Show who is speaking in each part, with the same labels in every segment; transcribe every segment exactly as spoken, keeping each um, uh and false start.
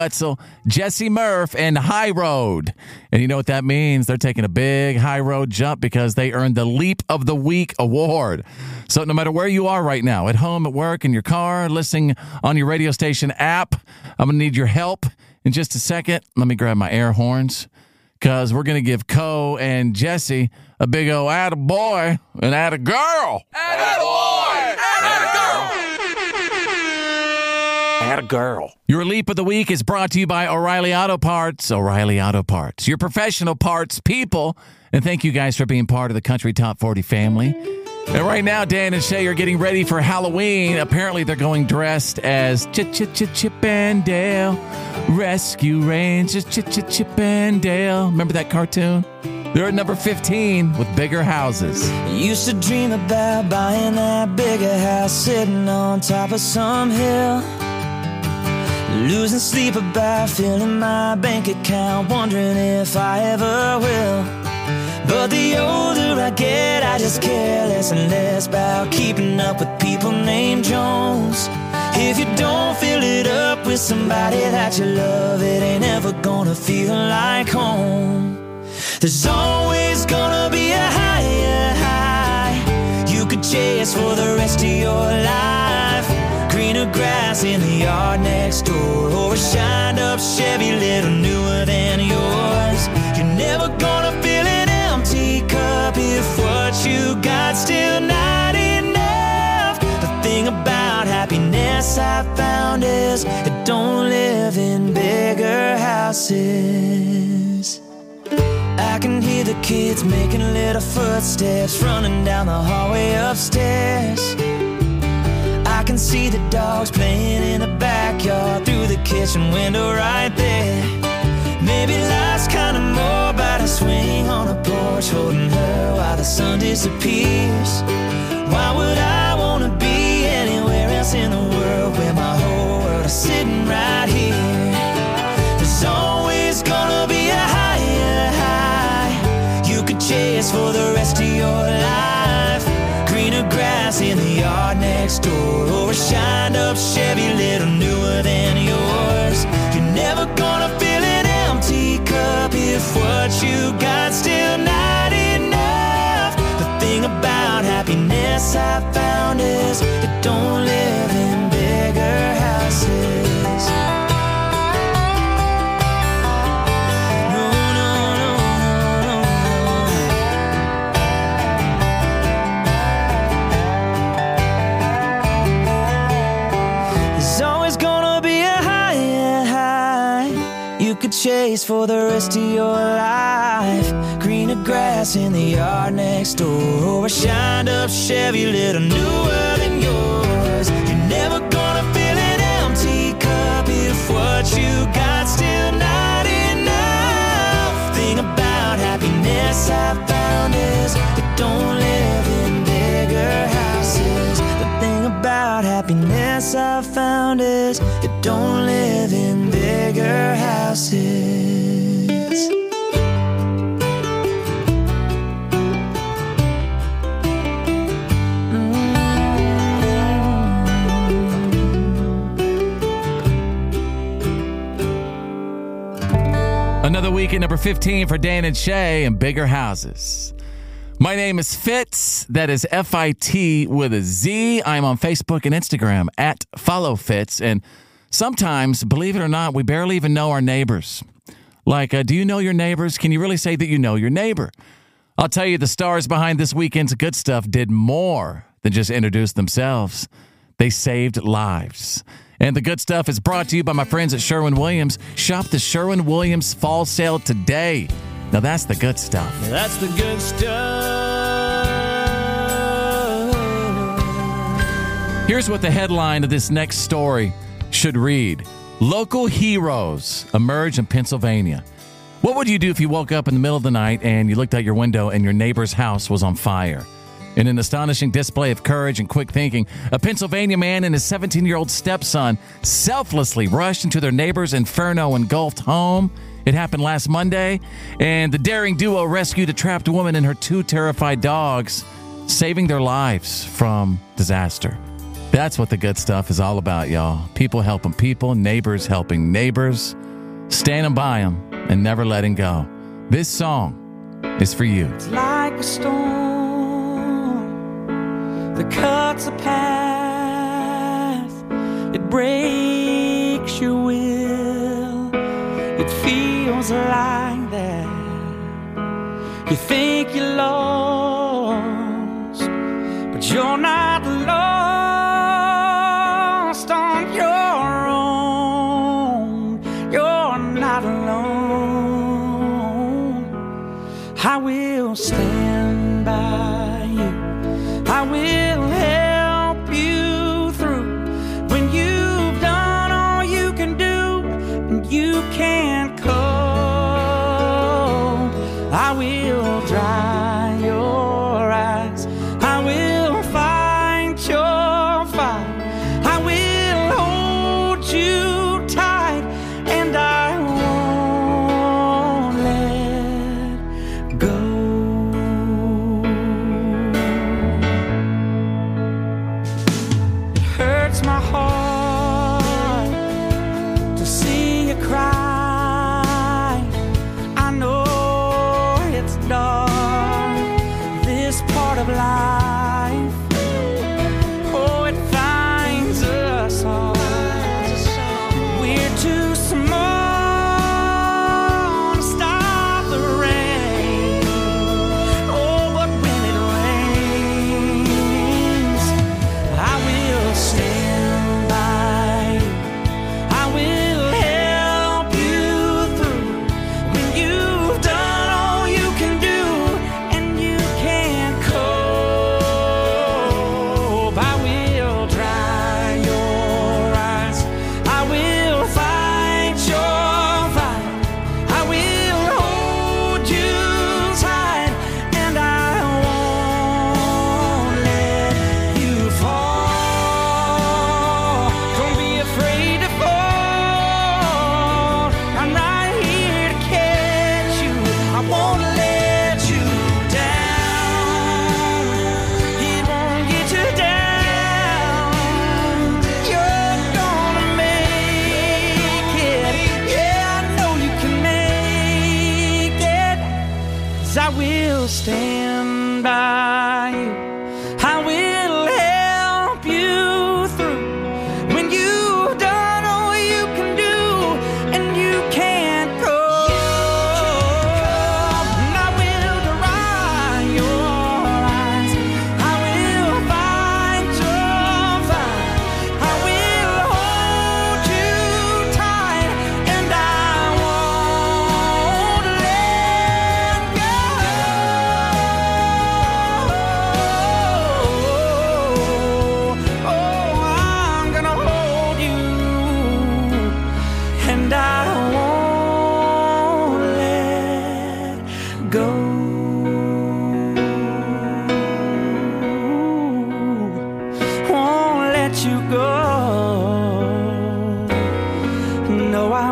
Speaker 1: Wetzel, Jesse Murph, and High Road. And you know what that means? They're taking a big high road jump because they earned the Leap of the Week award. So no matter where you are right now, at home, at work, in your car, listening on your radio station app, I'm going to need your help in just a second. Let me grab my air horns because we're going to give Co and Jesse a big old attaboy and attagirl. Attaboy! Attagirl! Attagirl. Your Leap of the Week is brought to you by O'Reilly Auto Parts. O'Reilly Auto Parts, your professional parts people. And thank you guys for being part of the Country Top forty family. And right now, Dan and Shay are getting ready for Halloween. Apparently, they're going dressed as Ch-Ch-Ch-Chip and Dale Rescue Rangers. Ch-Ch-Chip and Dale. Remember that cartoon? They're at number fifteen with Bigger Houses.
Speaker 2: Used to dream about buying that bigger house, sitting on top of some hill, losing sleep about filling my bank account, wondering if I ever will. But the older I get, I just care less and less about keeping up with people named Jones. If you don't fill it up with somebody that you love, it ain't ever gonna feel like home. There's always gonna be a higher high you could chase for the rest of your life. Greener grass in the yard next door, or a shined up Chevy little newer than yours. You're never gonna fill an empty cup if what you got still not enough. The thing about happiness I found is it don't live in bigger houses. I can hear the kids making little footsteps running down the hallway upstairs. I can see the dogs playing in the backyard through the kitchen window right there. Maybe life's kinda more about a swing on a porch holding her while the sun disappears. Why would I wanna be anywhere else in the world where my whole world is sitting right here? There's always gonna be a higher high you could chase for the rest of your life. Greener grass in the yard next door, or a shined up Chevy little newer than yours. You're never gonna fill an empty cup if what you got still not enough. The thing about happiness I found is it don't live in bigger houses. Chase for the rest of your life. Greener grass in the yard next door, or a shined up Chevy little newer than yours. You're never gonna fill an empty cup if what you got still not enough. Thing about happiness I found is it don't live in bigger houses. The thing about happiness I found is it don't live in bigger houses.
Speaker 1: Another week at number fifteen for Dan and Shay and Bigger Houses. My name is Fitz. That is F I T with a Z. I'm on Facebook and Instagram at Follow Fitz. And sometimes, believe it or not, we barely even know our neighbors. Like, uh, do you know your neighbors? Can you really say that you know your neighbor? I'll tell you, the stars behind this weekend's good stuff did more than just introduce themselves. They saved lives. And the good stuff is brought to you by my friends at Sherwin-Williams. Shop the Sherwin-Williams fall sale today. Now that's the good stuff.
Speaker 2: That's the good stuff.
Speaker 1: Here's what the headline of this next story should read. Local heroes emerge in Pennsylvania. What would you do if you woke up in the middle of the night and you looked out your window and your neighbor's house was on fire? In an astonishing display of courage and quick thinking, a Pennsylvania man and his seventeen-year-old stepson selflessly rushed into their neighbor's inferno-engulfed home. It happened last Monday, and the daring duo rescued a trapped woman and her two terrified dogs, saving their lives from disaster. That's what the good stuff is all about, y'all. People helping people, neighbors helping neighbors, standing by them and never letting go. This song is for you.
Speaker 2: It's like a storm that cuts a path. It breaks your will. It feels like that. You think you're lost, but you're not lost on your own. You're not alone. I will stand by you. I will help you through when you've done all you can do and you can't cope. I will dry your eyes. I will fight your fight. I will hold you tight, and I won't let go. It hurts my heart to see you cry. I know it's dark, this part of life. Oh, it finds us all. We're too small to stop the rain. Oh, but when it rains, I will stand by you. I will help you through when you've done all you can do and you can't cope. I will dry your eyes. I will fight your fight. I will hold you tight, and I won't let you fall. Don't be afraid to fall. I'm right here to catch you. I won't let you down. It won't get you down. You're gonna make it. Yeah, I know you can make it. 'Cause I will stand by you. I will help you through when you've done all you can do and you can't go. And I will dry your eyes. I will fight your fight. I will hold you tight, and I won't let go. Oh, I'm gonna hold you, and I won't let go. Won't let you go. No, I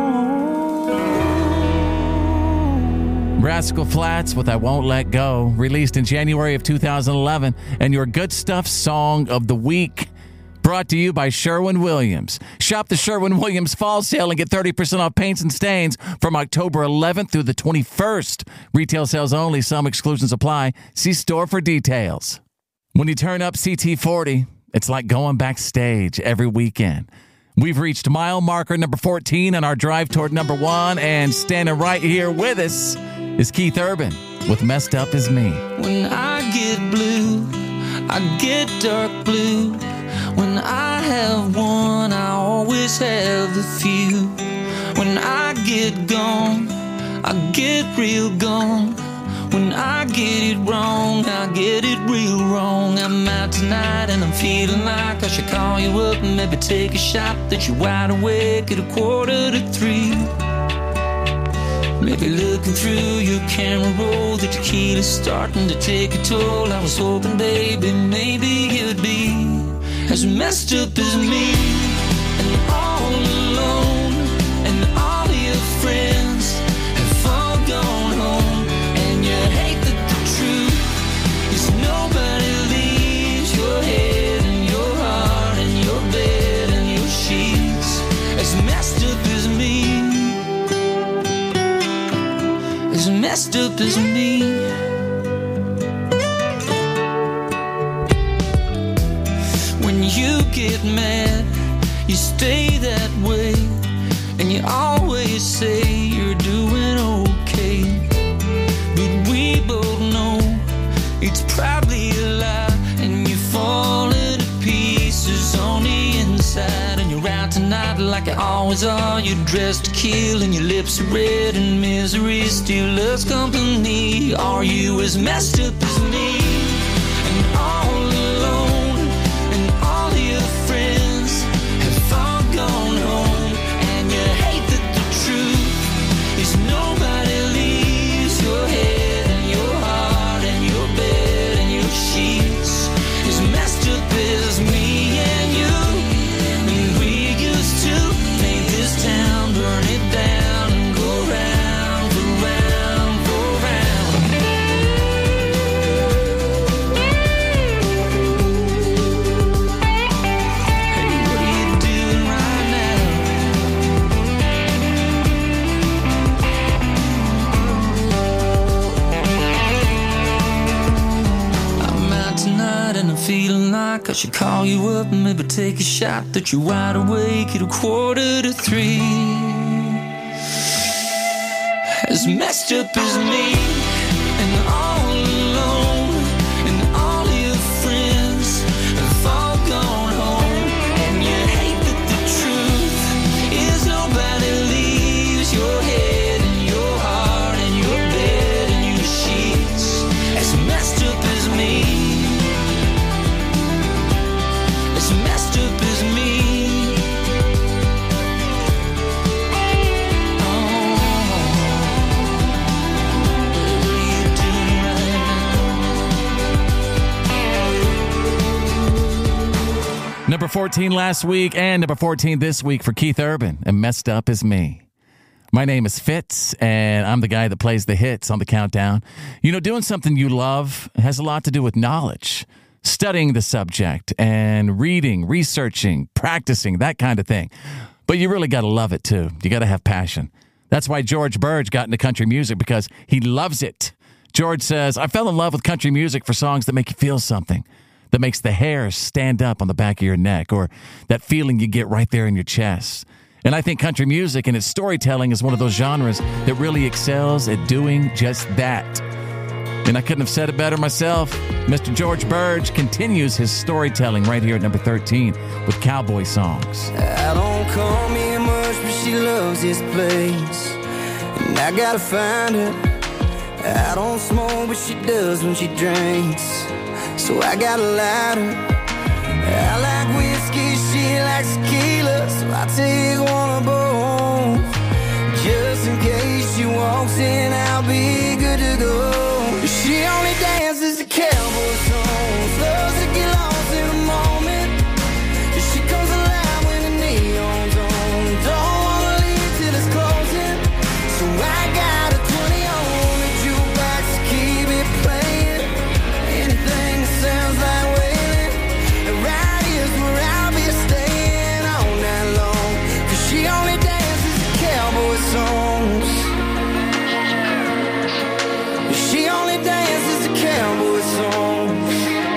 Speaker 2: won't.
Speaker 1: Rascal Flatts with I Won't Let Go, released in January of two thousand eleven, and your Good Stuff Song of the Week, brought to you by Sherwin-Williams. Shop the Sherwin-Williams Fall Sale and get thirty percent off paints and stains from October eleventh through the twenty-first. Retail sales only. Some exclusions apply. See store for details. When you turn up C T forty, it's like going backstage every weekend. We've reached mile marker number fourteen on our drive toward number one, and standing right here with us is Keith Urban with Messed Up Is Me.
Speaker 2: When I get blue, I get dark blue. When I have one, I always have a few. When I get gone, I get real gone. When I get it wrong, I get it real wrong. I'm out tonight and I'm feeling like I should call you up and maybe take a shot that you're wide awake at a quarter to three. Maybe looking through your camera roll, the tequila's starting to take a toll. I was hoping, baby, maybe you'd be as messed up as me, and all alone, and all of your friends have all gone home, and you hate that the truth is nobody leaves your head and your heart as messed up as me. When you get mad, you stay that way, and you always say you're doing okay. But we both know it's probably a lie, and you're falling to pieces on the inside. And you're out tonight like you always are. You're dressed to kill, and your lips are red, and misery still loves company. Are you as messed up as me? And all alone, and all your friends have all gone home, and you hate that the truth is nobody leaves your head and your heart and your bed and your sheets as messed up as me and you. And we used to make this town burn it down and go round, go round, go round. Hey, what are you doing right now? I'm out tonight and I'm feeling like I should call you up and maybe take a shot that you're wide awake at a quarter to three. As messed up as me, and all alone, and all your friends have all gone home, and you hate that the truth is nobody leaves your head and your heart and your bed and your sheets. As messed up as me, as messed up as me.
Speaker 1: Number fourteen last week and number fourteen this week for Keith Urban and Messed Up As Me. My name is Fitz, and I'm the guy that plays the hits on the countdown. You know, doing something you love has a lot to do with knowledge, studying the subject and reading, researching, practicing, that kind of thing. But you really got to love it, too. You got to have passion. That's why George Burge got into country music, because he loves it. George says, I fell in love with country music for songs that make you feel something, that makes the hairs stand up on the back of your neck, or that feeling you get right there in your chest. And I think country music and its storytelling is one of those genres that really excels at doing just that. And I couldn't have said it better myself. Mister George Burge continues his storytelling right here at number thirteen with cowboy songs.
Speaker 3: I don't call me much, but she loves this place, and I gotta find her. I don't smoke, but she does when she drinks, so I got a lighter. I like whiskey, she likes tequila, so I take one of both. Just in case she walks in, I'll be good to go. She only dances to cowboy songs, loves to get lost in a moment. She comes alive when the neon's on, don't wanna leave till it's closing. So I got a twenty on the jukebox to keep it playing. Anything that sounds like wailing, and right here's where I'll be staying all night long. Cause she only dances to cowboy songs. She only dances to cowboy songs.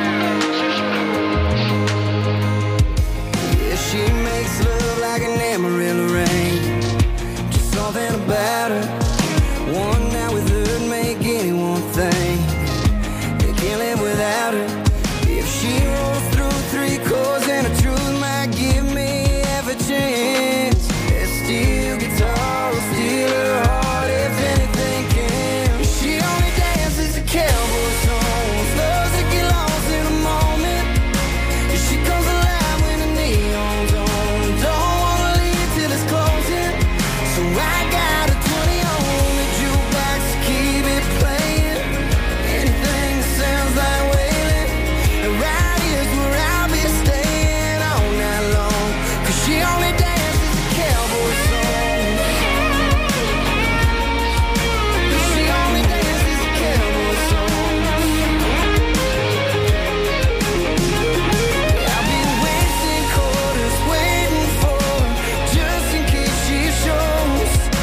Speaker 3: Yeah, she makes love like an Amarillo rain. Just something about her. One night with her'd make anyone think they can't live without her. If she rolls through three chords and the truth might give me half a chance, that steel guitar will steal her heart if anything can. She only dances to cowboy songs, loves to get lost in a moment. She comes alive when the neon's on, don't wanna leave till it's closing. So I got a twenty on the jukebox to keep it playing. Anything that sounds like wailing, and right here's where I'll be staying all night long. Cause she only dances to cowboy songs. She only dances to cowboy songs. I've been wasting quarters waiting for her, just in case she shows.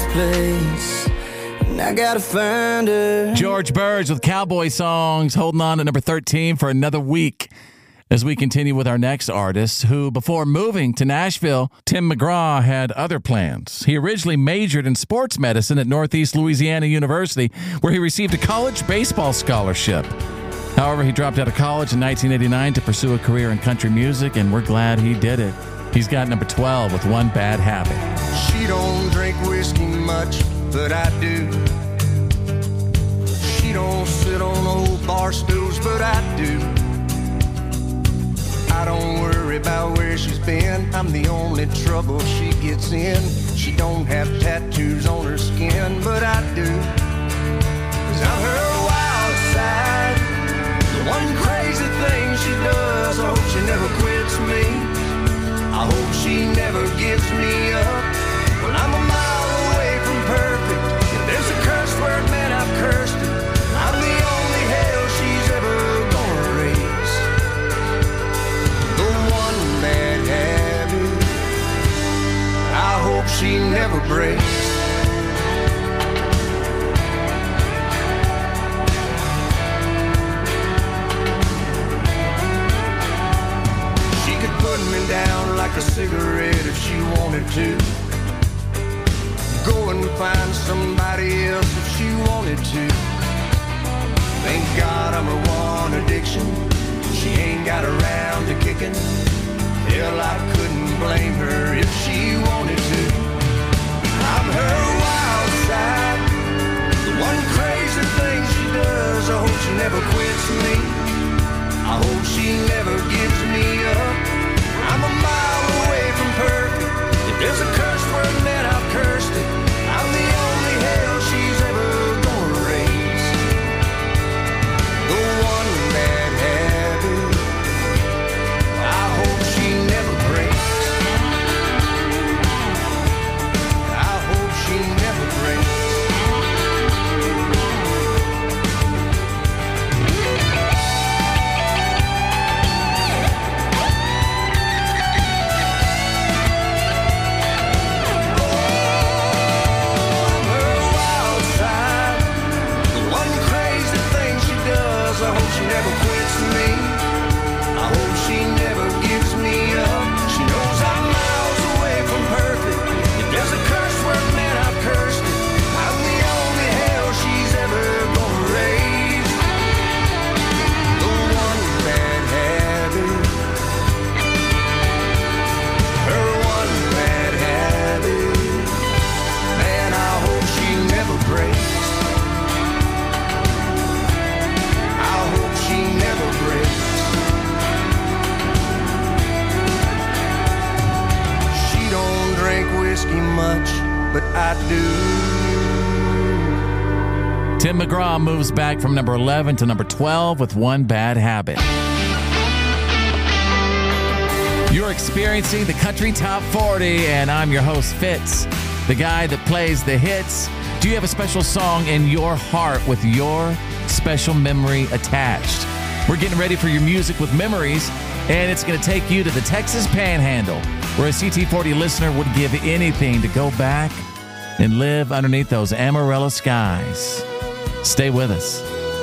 Speaker 3: place, and I gotta find her.
Speaker 1: George Burge with Cowboy Songs, holding on at number thirteen for another week. As we continue with our next artist, who, before moving to Nashville, Tim McGraw had other plans. He originally majored in sports medicine at Northeast Louisiana University, where he received a college baseball scholarship. However, he dropped out of college in nineteen eighty-nine to pursue a career in country music, and we're glad he did it. He's got number twelve with One Bad Habit.
Speaker 4: She don't drink whiskey much, but I do. She don't sit on old bar stools, but I do. I don't worry about where she's been. I'm the only trouble she gets in. She don't have tattoos on her skin, but I do. 'Cause I'm her wild side, the one crazy thing she does. I hope she never quits me. I hope she never gives me up. Well, I'm a mile away from perfect. If there's a curse word, man, I've cursed it. I'm the only hell she's ever gonna raise. The one bad habit I hope she never breaks. She could put me down like a cigarette if she wanted to. Go and find somebody else if she wanted to. Thank God I'm her one addiction. She ain't got around to kicking. Hell, I couldn't blame her if she wanted to. I'm her wild side, the one crazy thing she does. I hope she never quits me. I hope she never gives me up. I'm a mile away from perfect. If there's a curse word, then I've cursed it. I'm the only hell she's ever gonna raise. The one bad habit I hope she never breaks. I hope she never breaks. I hope she never quits me. I hope she never gives me up. She knows I'm miles away from perfect. If there's a curse word, man, I've cursed it. I'm the only hell she's ever gonna raise. The one bad habit, her one bad habit, man, I hope she never breaks. She never breaks. She don't drink whiskey much, but I do.
Speaker 1: Tim McGraw moves back from number eleven to number twelve with One Bad Habit. You're experiencing the Country Top forty, and I'm your host, Fitz, the guy that plays the hits. Do you have a special song in your heart with your special memory attached? We're getting ready for your music with memories, and it's going to take you to the Texas Panhandle, where a C T forty listener would give anything to go back and live underneath those Amarillo skies. Stay with us.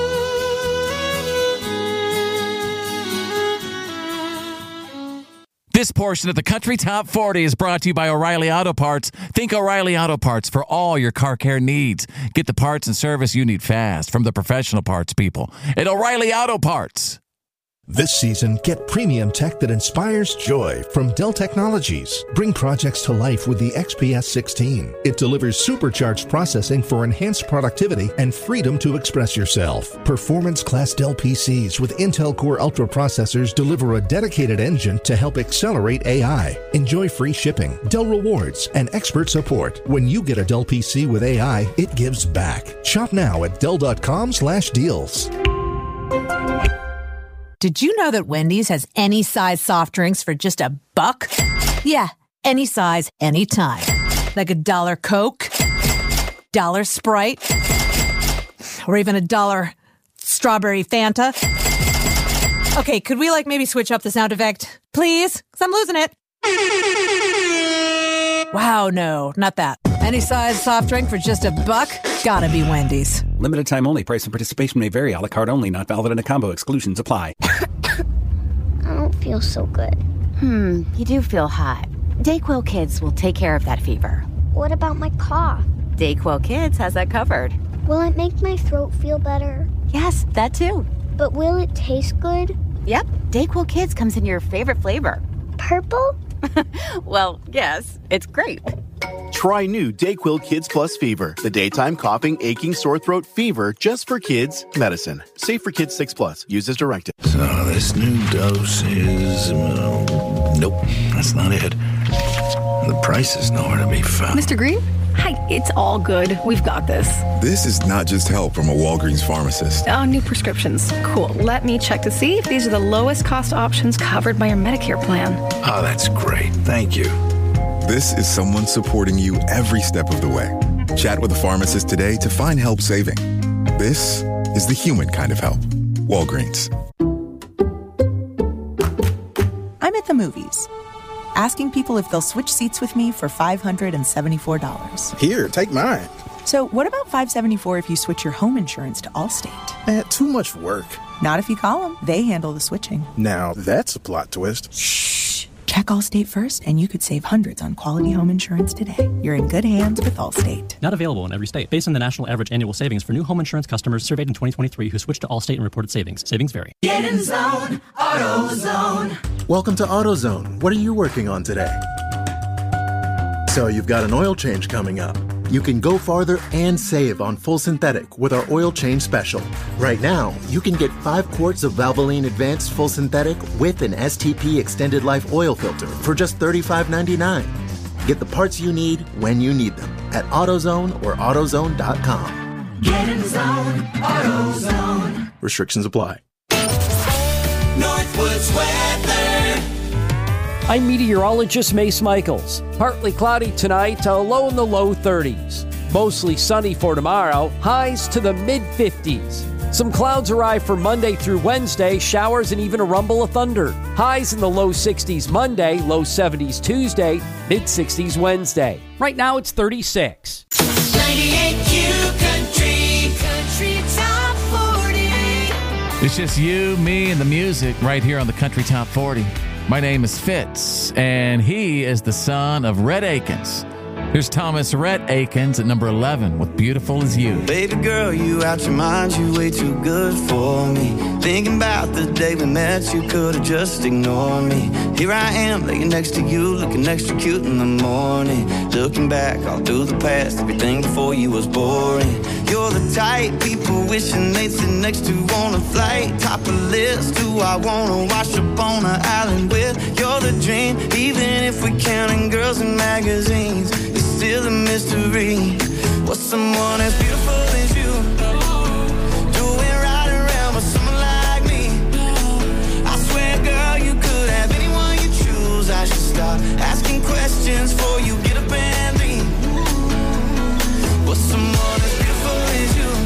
Speaker 1: This portion of the Country Top forty is brought to you by O'Reilly Auto Parts. Think O'Reilly Auto Parts for all your car care needs. Get the parts and service you need fast from the professional parts people at O'Reilly Auto Parts.
Speaker 5: This season, get premium tech that inspires joy from Dell Technologies. Bring projects to life with the X P S sixteen. It delivers supercharged processing for enhanced productivity and freedom to express yourself. Performance-class Dell P Cs with Intel Core Ultra processors deliver a dedicated engine to help accelerate A I. Enjoy free shipping, Dell rewards, and expert support. When you get a Dell P C with A I, it gives back. Shop now at Dell.com slash deals.
Speaker 6: Did you know that Wendy's has any size soft drinks for just a buck? Yeah, any size, anytime. Like a dollar Coke, dollar Sprite, or even a dollar strawberry Fanta. Okay, could we like maybe switch up the sound effect, please? Because I'm losing it. Wow, no, not that. Any size soft drink for just a buck? Gotta be Wendy's.
Speaker 7: Limited time only. Price and participation may vary. A la carte only. Not valid in a combo. Exclusions apply.
Speaker 8: I don't feel so good.
Speaker 9: Hmm, you do feel hot. Dayquil Kids will take care of that fever.
Speaker 8: What about my cough?
Speaker 9: Dayquil Kids has that covered.
Speaker 8: Will it make my throat feel better?
Speaker 9: Yes, that too.
Speaker 8: But will it taste good?
Speaker 9: Yep, Dayquil Kids comes in your favorite flavor.
Speaker 8: Purple?
Speaker 9: Well, yes, it's grape.
Speaker 10: Try new Dayquil Kids Plus Fever, the daytime coughing, aching, sore throat fever just for kids medicine. Safe for kids six plus. Use as directed.
Speaker 11: So this new dose is... Uh, nope, that's not it. The price is nowhere to be found.
Speaker 12: Mister Green? Hi, it's all good. We've got this.
Speaker 13: This is not just help from a Walgreens pharmacist.
Speaker 12: Oh, new prescriptions. Cool. Let me check to see if these are the lowest cost options covered by your Medicare plan.
Speaker 11: Oh, that's great. Thank you.
Speaker 13: This is someone supporting you every step of the way. Chat with a pharmacist today to find help saving. This is the human kind of help. Walgreens.
Speaker 14: I'm at the movies, asking people if they'll switch seats with me for five hundred seventy-four dollars.
Speaker 15: Here, take mine.
Speaker 14: So what about five hundred seventy-four dollars if you switch your home insurance to Allstate?
Speaker 15: Man, too much work.
Speaker 14: Not if you call them. They handle the switching.
Speaker 15: Now, that's a plot twist.
Speaker 14: Shh. Check Allstate first, and you could save hundreds on quality home insurance today. You're in good hands with Allstate.
Speaker 16: Not available in every state. Based on the national average annual savings for new home insurance customers surveyed in twenty twenty-three who switched to Allstate and reported savings. Savings vary.
Speaker 17: Get in zone, AutoZone.
Speaker 18: Welcome to AutoZone. What are you working on today? So you've got an oil change coming up. You can go farther and save on full synthetic with our oil change special. Right now, you can get five quarts of Valvoline Advanced Full Synthetic with an S T P Extended Life oil filter for just thirty-five ninety-nine. Get the parts you need when you need them at AutoZone or AutoZone dot com.
Speaker 17: Get in zone, AutoZone.
Speaker 15: Restrictions apply.
Speaker 17: Northwoods weather.
Speaker 19: I'm meteorologist Mace Michaels. Partly cloudy tonight, a low in the low thirties. Mostly sunny for tomorrow, highs to the mid fifties. Some clouds arrive for Monday through Wednesday, showers and even a rumble of thunder. Highs in the low sixties Monday, low seventies Tuesday, mid sixties Wednesday. Right now it's thirty-six.
Speaker 17: ninety-eight Q Country, Country Top forty.
Speaker 1: It's just you, me, and the music right here on the Country Top forty. My name is Fitz, and he is the son of Rhett Akins. Here's Thomas Rhett Akins at number eleven with Beautiful As You.
Speaker 3: Baby girl, you out your mind, you way too good for me. Thinking about the day we met, you could've just ignored me. Here I am, laying next to you, looking extra cute in the morning. Looking back all through the past, everything before you was boring. You're the type people wishing they'd sit next to on a flight. Top of the list, who I wanna wash up on an island with. You're the dream, even if we're counting girls in magazines. It's still a mystery. What's someone as beautiful as you doing right around with someone like me? I swear, girl, you could have anyone you choose. I should stop asking questions before you get up and leave. What's someone as beautiful as you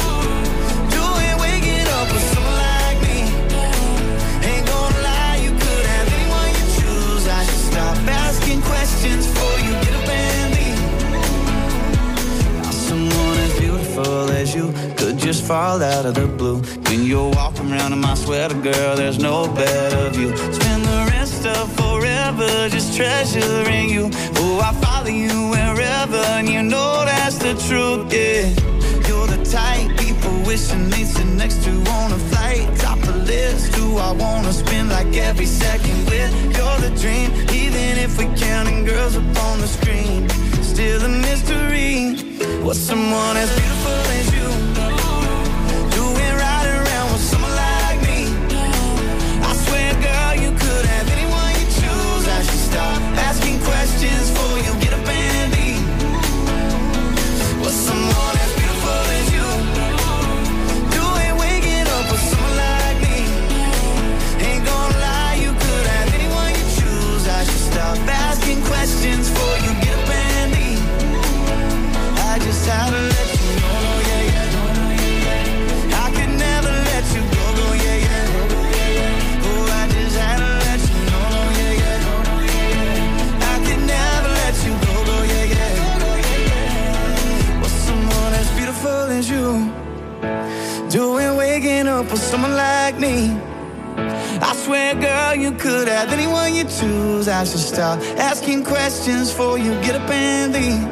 Speaker 3: doing, waking up with someone like me? Ain't gonna lie, you could have anyone you choose. I should stop asking questions before you get up and leave. Someone as beautiful as you could just fall out of the blue. When you're walking around in my sweater, girl, there's no better view. Spend the rest of forever just treasuring you. Oh, I follow you wherever, and you know that's the truth, yeah. You're the type people wishing they'd sit next to on a flight. Top of the list, who I wanna spend like every second with. You're the dream, even if we're counting girls up on the screen. Still a mystery. What's someone as beautiful as you doing right around with someone like me? I swear, girl, you could have anyone you choose. I should stop asking questions before you get up and leave. What's someone as beautiful as you doing, waking up with someone like me? Ain't gonna lie, you could have anyone you choose. I should stop asking questions before you get up and leave. I just had to let you know as you do it waking up with someone like me. I swear, girl, you could have anyone you choose. I should stop asking questions before you get up and leave.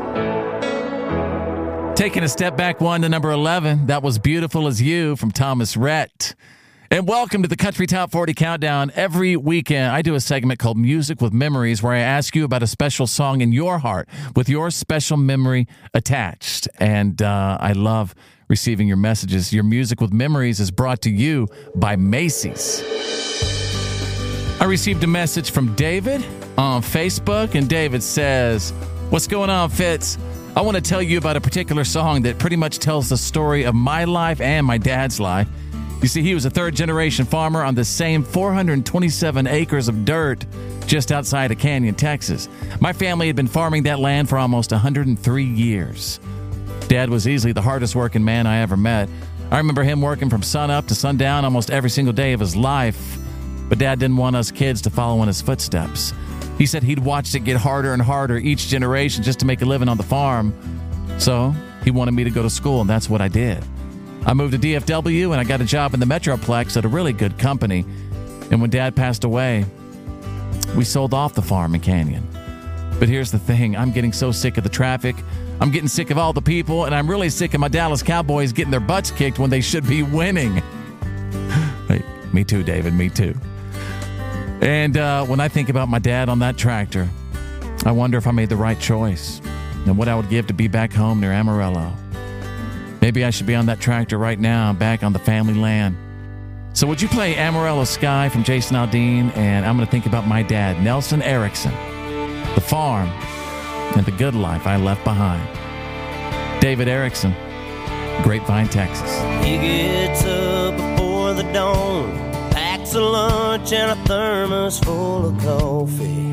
Speaker 1: Taking a step back one to number eleven. That was Beautiful as You from Thomas Rhett. And welcome to the Country Top forty Countdown. Every weekend, I do a segment called Music with Memories where I ask you about a special song in your heart with your special memory attached. And uh, I love receiving your messages. Your Music with Memories is brought to you by Macy's. I received a message from David on Facebook, and David says, "What's going on, Fitz? I want to tell you about a particular song that pretty much tells the story of my life and my dad's life. You see, he was a third-generation farmer on the same four hundred twenty-seven acres of dirt just outside of Canyon, Texas. My family had been farming that land for almost one hundred three years. Dad was easily the hardest-working man I ever met. I remember him working from sunup to sundown almost every single day of his life. But Dad didn't want us kids to follow in his footsteps. He said he'd watched it get harder and harder each generation just to make a living on the farm. So he wanted me to go to school, and that's what I did. I moved to D F W, and I got a job in the Metroplex at a really good company. And when Dad passed away, we sold off the farm in Canyon. But here's the thing. I'm getting so sick of the traffic. I'm getting sick of all the people, and I'm really sick of my Dallas Cowboys getting their butts kicked when they should be winning." Hey, me too, David, me too. And uh, when I think about my dad on that tractor, I wonder if I made the right choice and what I would give to be back home near Amarillo. Maybe I should be on that tractor right now, back on the family land. So would you play Amarillo Sky from Jason Aldean? And I'm going to think about my dad, Nelson Erickson, the farm, and the good life I left behind. David Erickson, Grapevine, Texas.
Speaker 20: He gets up before the dawn, packs a lunch and a thermos full of coffee.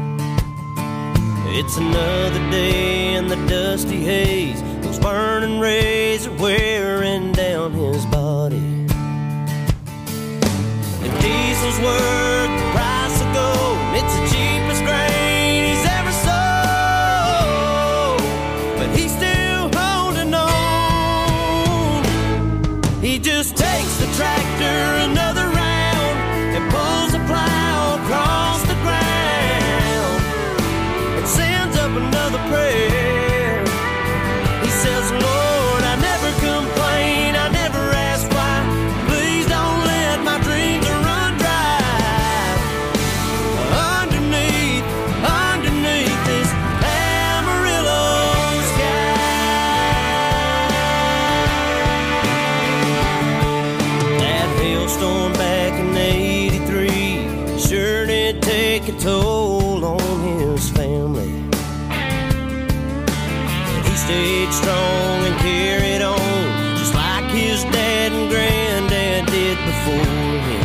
Speaker 20: It's another day in the dusty haze. Those burning rays are wearing down his body. If diesel's worth the price of gold, it's the cheapest grain he's ever sold. But he's still holding on. He just takes the tractor another round and pulls the plow across the ground and sends up another prayer. He says, "Lord, I never complain, I never ask why. Please don't let my dreams run dry. Underneath, underneath this Amarillo sky." That hailstorm back in eighty-three sure did take a toll on his family. Stayed strong and carried on, just like his dad and granddad did before him.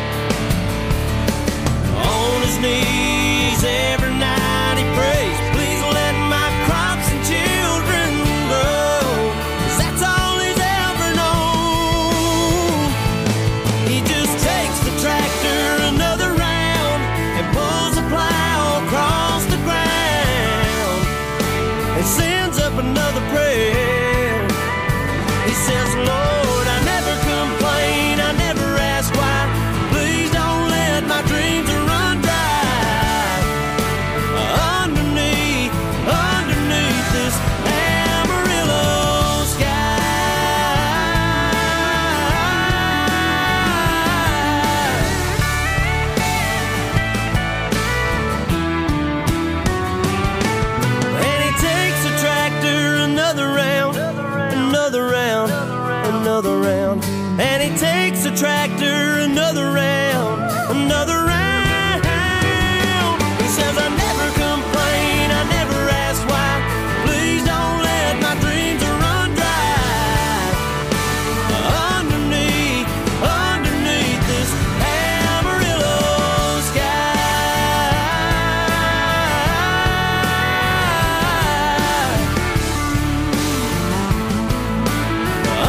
Speaker 20: On his knees every night he prays, "Please let my crops and children grow," 'cause that's all he's ever known. He just takes the tractor another round and pulls the plow across the ground and sends up another prayer. He says, "Lord, I never complain, I never ask why. Please don't let my dreams run dry. Underneath, underneath this Amarillo sky." And he takes the tractor another round, another round, another round. And he takes the tractor another round, another round. He says, "I never complain, I never ask why. Please don't let my dreams run dry. Underneath, underneath this Amarillo sky.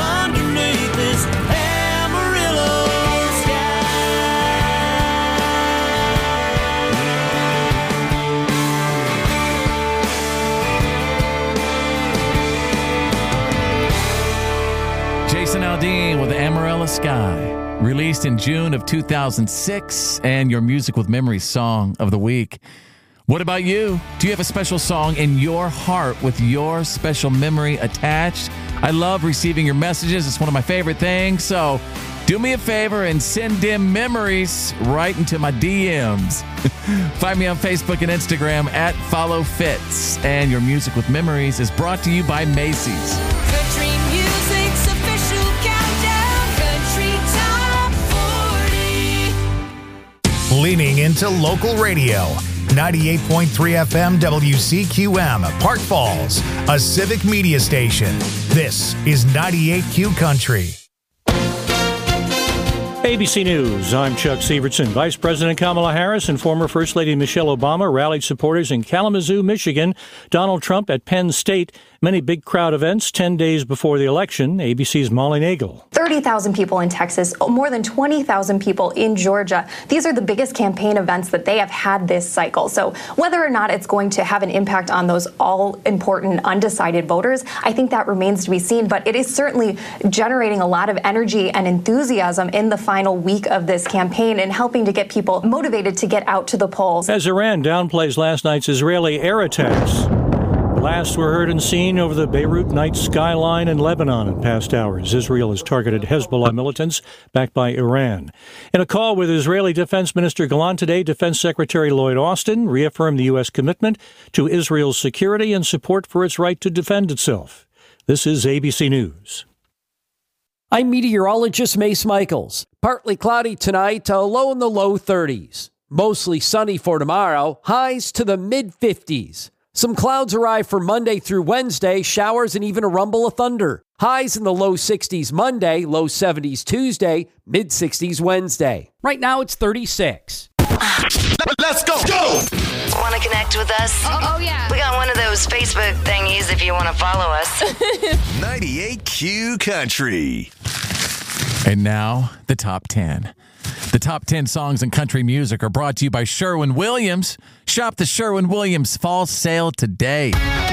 Speaker 20: Underneath this Amarillo sky."
Speaker 1: Aldean with Amarella Sky, released in June of two thousand six, and your Music with Memories song of the week. What about you? Do you have a special song in your heart with your special memory attached? I love receiving your messages. It's one of my favorite things. So do me a favor and send them memories right into my D Ms. Find me on Facebook and Instagram at Follow Fitz. And your Music with Memories is brought to you by Macy's.
Speaker 17: Country music's official countdown, Country Top forty.
Speaker 21: Leaning into local radio. ninety-eight point three F M W C Q M, Park Falls, a civic media station. This is ninety-eight Q Country.
Speaker 22: A B C News, I'm Chuck Severson. Vice President Kamala Harris and former First Lady Michelle Obama rallied supporters in Kalamazoo, Michigan. Donald Trump at Penn State. Many big crowd events ten days before the election. A B C's Molly Nagel.
Speaker 12: thirty thousand people in Texas, more than twenty thousand people in Georgia. These are the biggest campaign events that they have had this cycle. So whether or not it's going to have an impact on those all-important undecided voters, I think that remains to be seen. But it is certainly generating a lot of energy and enthusiasm in the final week of this campaign and helping to get people motivated to get out to the polls.
Speaker 22: As Iran downplays last night's Israeli air attacks. Blasts were heard and seen over the Beirut night skyline in Lebanon in past hours. Israel has targeted Hezbollah militants backed by Iran. In a call with Israeli Defense Minister Gallant today, Defense Secretary Lloyd Austin reaffirmed the U S commitment to Israel's security and support for its right to defend itself. This is A B C News.
Speaker 19: I'm meteorologist Mace Michaels. Partly cloudy tonight, a low in the low thirties. Mostly sunny for tomorrow, highs to the mid fifties. Some clouds arrive for Monday through Wednesday, showers and even a rumble of thunder. Highs in the low sixties Monday, low seventies Tuesday, mid sixties Wednesday. Right now it's thirty-six.
Speaker 17: Let's go! Go!
Speaker 23: Want to connect with us?
Speaker 17: Oh, oh, yeah.
Speaker 23: We got one of those Facebook thingies if you want to follow us.
Speaker 11: ninety-eight Q Country.
Speaker 1: And now, the top ten. The top ten songs in country music are brought to you by Sherwin-Williams. Shop the Sherwin-Williams fall sale today.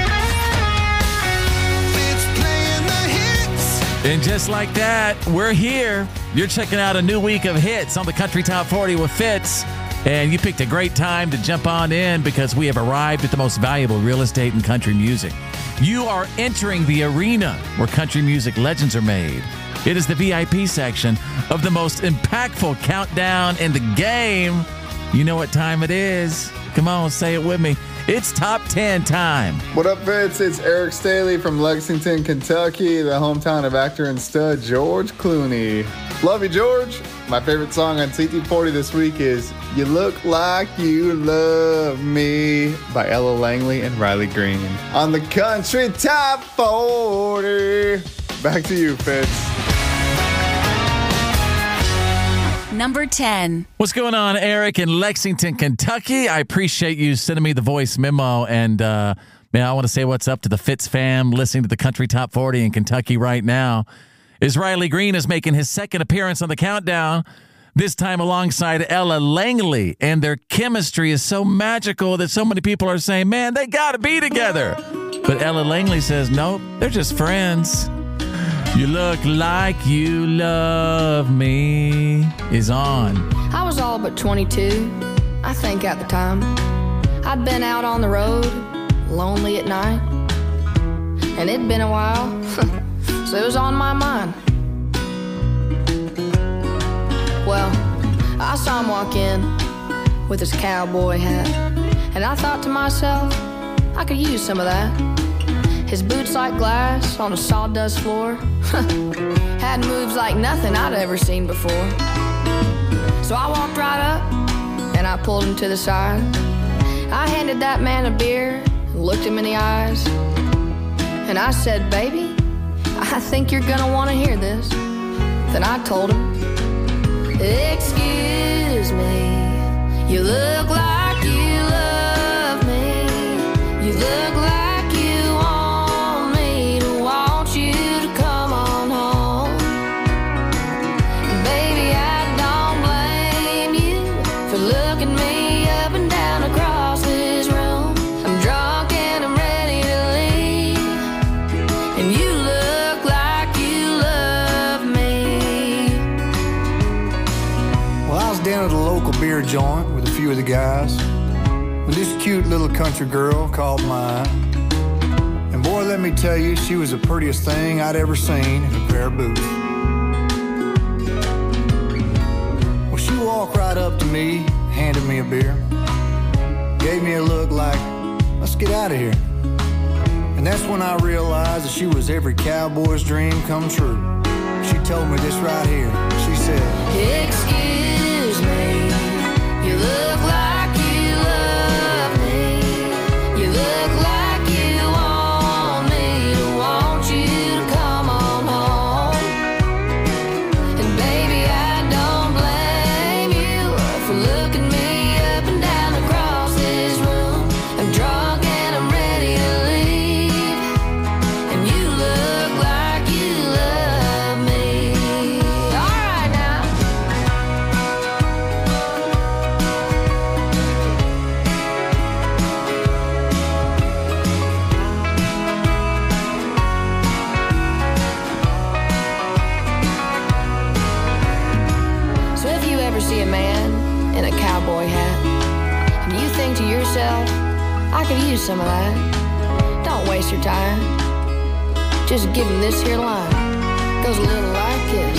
Speaker 1: And just like that, we're here. You're checking out a new week of hits on the Country Top forty with Fitz. And you picked a great time to jump on in because we have arrived at the most valuable real estate in country music. You are entering the arena where country music legends are made. It is the V I P section of the most impactful countdown in the game. You know what time it is. Come on, say it with me. It's top ten time.
Speaker 24: What up, Fitz? It's Eric Staley from Lexington, Kentucky, the hometown of actor and stud George Clooney. Love you, George. My favorite song on C T forty this week is You Look Like You Love Me by Ella Langley and Riley Green. On the Country Top forty. Back to you, Fitz.
Speaker 25: Number ten.
Speaker 1: What's going on, Eric in Lexington, Kentucky? I appreciate you sending me the voice memo. And, uh, man, I want to say what's up to the Fitz fam listening to the Country Top forty in Kentucky right now. Is Riley Green is making his second appearance on the countdown, this time alongside Ella Langley. And their chemistry is so magical that so many people are saying, man, they got to be together. But Ella Langley says, nope, they're just friends. You Look Like You Love Me is on.
Speaker 26: I was all but twenty-two, I think at the time. I'd been out on the road, lonely at night. And it'd been a while, so it was on my mind. Well, I saw him walk in with his cowboy hat. And I thought to myself, I could use some of that. His boots like glass on a sawdust floor. Had moves like nothing I'd ever seen before. So I walked right up and I pulled him to the side. I handed that man a beer and looked him in the eyes. And I said, baby, I think you're gonna want to hear this. Then I told him, excuse me, you look like you love me. You look like me.
Speaker 2: joint with a few of the guys when this cute little country girl called mine. And boy, let me tell you, she was the prettiest thing I'd ever seen in a pair of boots. Well, she walked right up to me, handed me a beer, gave me a look like, let's get out of here. And that's when I realized that she was every cowboy's dream come true. She told me this right here. She said,
Speaker 26: Excuse me, you look like you love me. You look like you want me to want you to come on home. And baby, I don't blame you for looking me up and down across this room. I'm drunk and I'm ready to leave, and you look like you love me. All right now. So if you ever see a man in a cowboy hat and you think to yourself, I could use some of that, don't waste your time. Just give him this here line. Goes a little like this.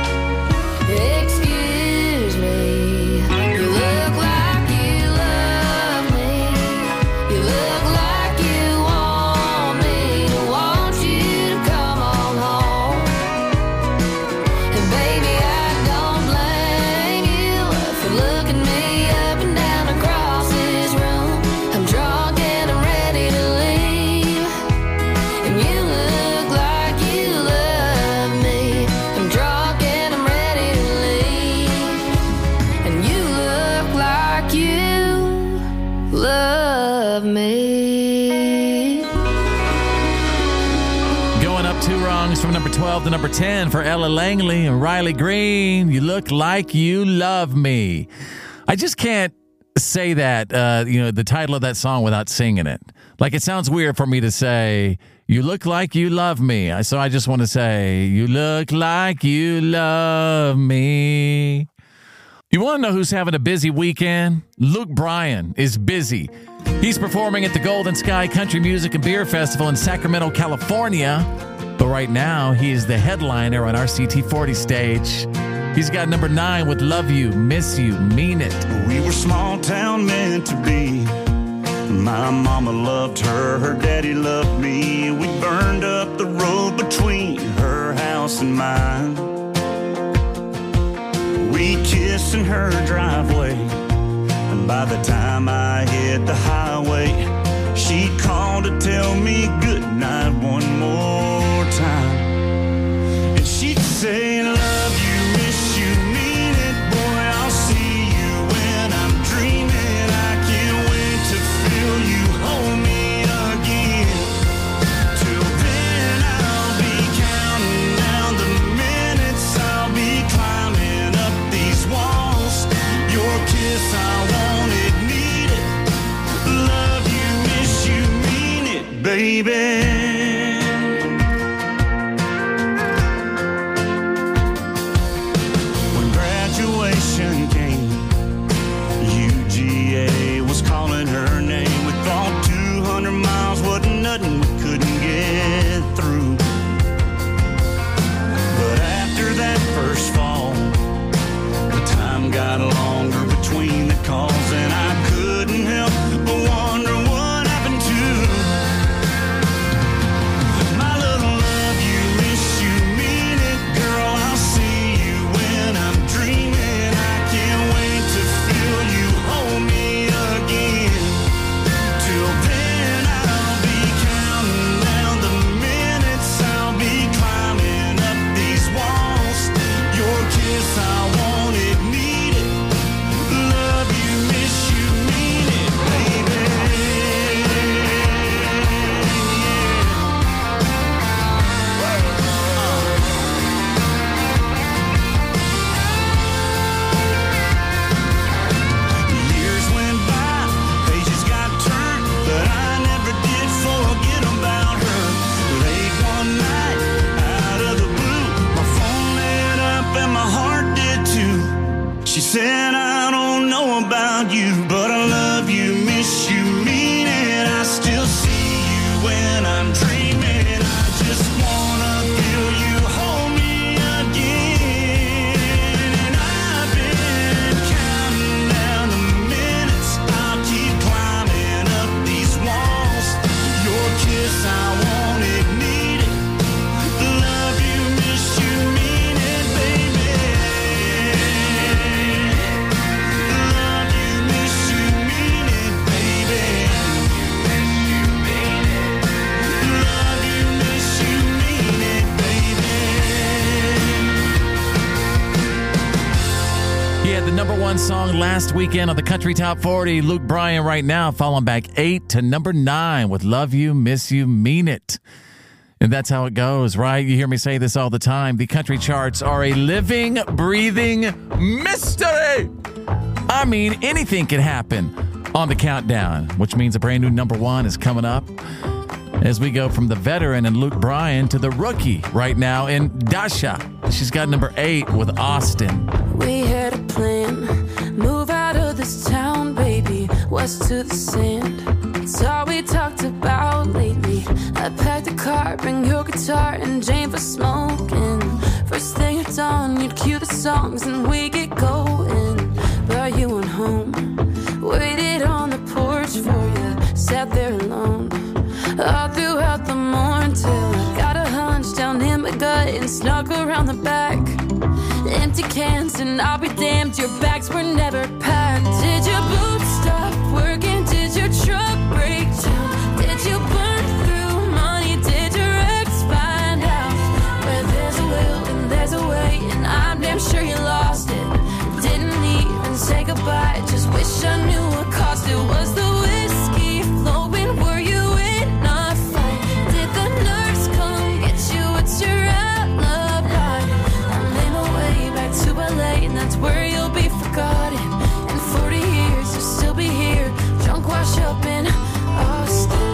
Speaker 26: Excuse me, you look like you love me. You look like you want me to want you to come on home. And baby, I don't blame you for looking me up and down across this room. I'm drunk and I'm ready to leave, and you look like you love me. I'm drunk and I'm ready to leave, and you look like you love me.
Speaker 1: Going up two rungs from number twelve to number ten for Ella Langley and Riley Green. You look like you love me. I just can't say that, uh, you know, the title of that song without singing it. Like, it sounds weird for me to say, you look like you love me. I- So I just want to say, you look like you love me. You want to know who's having a busy weekend? Luke Bryan is busy. He's performing at the Golden Sky Country Music and Beer Festival in Sacramento, California. But right now, he is the headliner on our C T forty stage. He's got number nine with Love You, Miss You, Mean It.
Speaker 4: We were small town meant to be. My mama loved her, her daddy loved me. We burned up the road between her house and mine. We kissed in her driveway, and by the time I hit the highway, she called to tell me goodnight one more time. And she'd say, love you, miss you, mean it, boy, I'll see you when I'm dreaming. I can't wait to feel you hold me again. Till then I'll be counting down the minutes, I'll be climbing up these walls. Your kiss I wanted, need it. Love you, miss you, mean it, baby. about you, but I love you, miss you, mean it. I still see you when I'm dreaming. I just wanna feel you hold me again. And I've been counting down the minutes. I'll keep climbing up these walls. Your kiss, I want it, need it. Love you, miss you, mean it, baby. Love you, miss you, mean it, baby. Miss you, mean it. Love you, miss you, mean it, baby.
Speaker 1: He had the number one song last weekend on the Country Top forty. Luke Bryan right now falling back eight to number nine with Love You, Miss You, Mean It. And that's how it goes, right? You hear me say this all the time. The country charts are a living, breathing mystery. I mean, anything can happen on the countdown, which means a brand new number one is coming up as we go from the veteran and Luke Bryan to the rookie right now in Dasha. She's got number eight with Austin.
Speaker 5: We had a plan, move out of this town, baby, west to the sand. It's all we talked about lately. I packed a car, bring your guitar and Jane for smoking. First thing at dawn, you'd cue the songs and we get going. But you went home, waited on the porch for you, sat there alone all throughout the morning till I got a hunch down in my gut and snuck around the back. Empty cans and I'll be damned, your bags were never packed. Did your boots stop working? Did your truck break down? Did you burn through money? Did your ex find out? Where there's a will and there's a way, and I'm damn sure you lost it. Didn't even say goodbye, just wish I knew what cost it. Was the whiskey flowing? Were you in a fight? Did the nerves come get you? What's your alibi? I made my way back to L A, and that's where you'll be forgotten. In forty years, you'll still be here, drunk, wash up in Austin.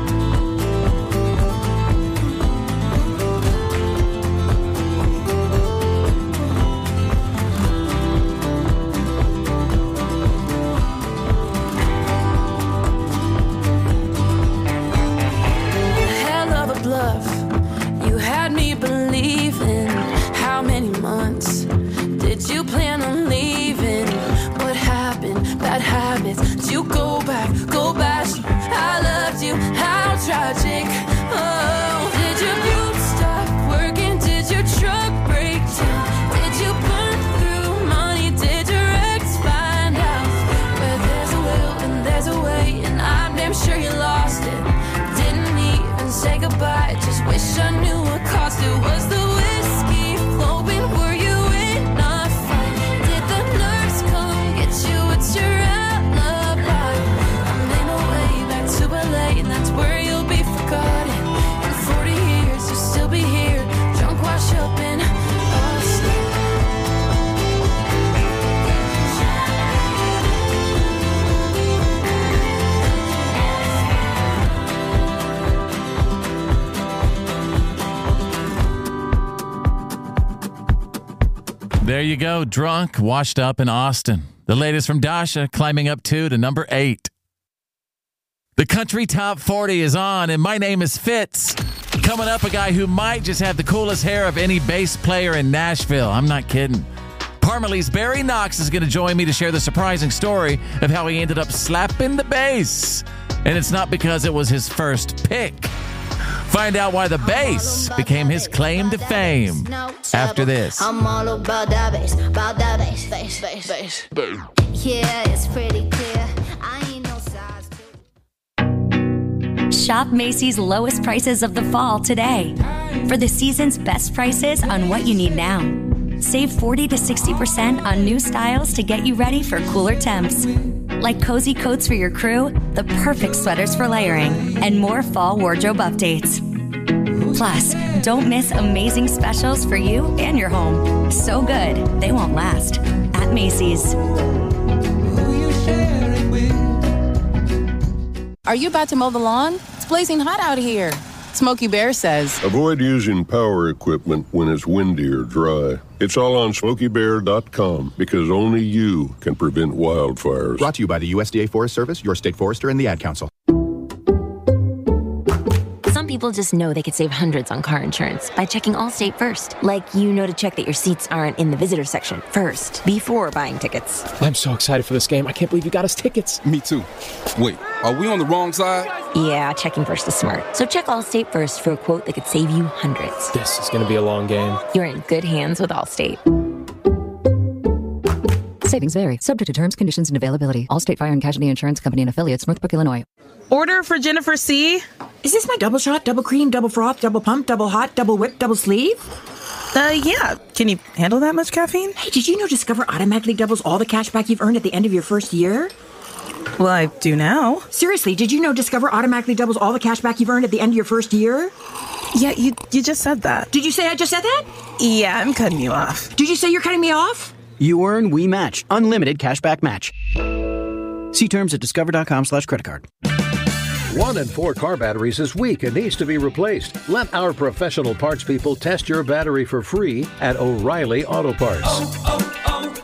Speaker 5: Hell of a bluff, you had me believing. How many months did you plan on leaving? What happened? Bad habits. Did you go back? Go back. I loved you. How tragic. Oh, did your boots stop working? Did your truck break down? Did you burn through money? Did your ex find out? Where there's a will and there's a way, and I'm damn sure you lost it. Didn't even say goodbye, just wish I knew what cost it. Was the whiskey flowing? Were you in a fight? Did the nerves come get you? What's your alibi? I made my way back to L A, and that's where you'll be forgotten. In forty years, you'll still be here, drunk, wash up in Austin.
Speaker 1: There you go, drunk, washed up in Austin. The latest from Dasha, climbing up two to number eight. The Country Top forty is on, and my name is Fitz. Coming up, a guy who might just have the coolest hair of any bass player in Nashville. I'm not kidding. Parmalee's Barry Knox is going to join me to share the surprising story of how he ended up slapping the bass. And it's not because it was his first pick. Find out why the bass became his claim to fame after this.
Speaker 6: I'm all about that bass, about that bass, bass, bass, bass. Yeah, it's pretty clear. I ain't no size two.
Speaker 7: Shop Macy's lowest prices of the fall today. For the season's best prices on what you need now. Save forty to sixty percent on new styles to get you ready for cooler temps. Like cozy coats for your crew, the perfect sweaters for layering, and more fall wardrobe updates. Plus, don't miss amazing specials for you and your home. So good, they won't last. At Macy's.
Speaker 8: Are you about to mow the lawn? It's blazing hot out here. Smokey Bear says,
Speaker 9: avoid using power equipment when it's windy or dry. It's all on smokey bear dot com because only you can prevent wildfires.
Speaker 10: Brought to you by the U S D A Forest Service, your state forester, and the Ad Council.
Speaker 13: Some people just know they could save hundreds on car insurance by checking Allstate first. Like, you know to check that your seats aren't in the visitor section first, before buying tickets.
Speaker 14: I'm so excited for this game. I can't believe you got us tickets.
Speaker 16: Me too. Wait, are we on the wrong side?
Speaker 13: Yeah, checking first is smart. So check Allstate first for a quote that could save you hundreds.
Speaker 14: This is going to be a long game.
Speaker 13: You're in good hands with Allstate.
Speaker 27: Savings vary, subject to terms, conditions, and availability. Allstate Fire and Casualty Insurance Company and Affiliates, Northbrook, Illinois.
Speaker 28: Order for Jennifer C.
Speaker 29: Is this my double shot, double cream, double froth, double pump, double hot, double whip, double sleeve?
Speaker 28: Uh, yeah. Can you handle that much caffeine?
Speaker 29: Hey, did you know Discover automatically doubles all the cash back you've earned at the end of your first year?
Speaker 28: Well, I do now.
Speaker 29: Seriously, did you know Discover automatically doubles all the cash back you've earned at the end of your first year?
Speaker 28: Yeah, you you just said that.
Speaker 29: Did you say I just said that?
Speaker 28: Yeah, I'm cutting you off.
Speaker 29: Did you say you're cutting me off?
Speaker 30: You earn, we match. Unlimited cashback match. See terms at discover.com slash credit card.
Speaker 31: One in four car batteries is weak and needs to be replaced. Let our professional parts people test your battery for free at O'Reilly Auto Parts.
Speaker 17: Oh,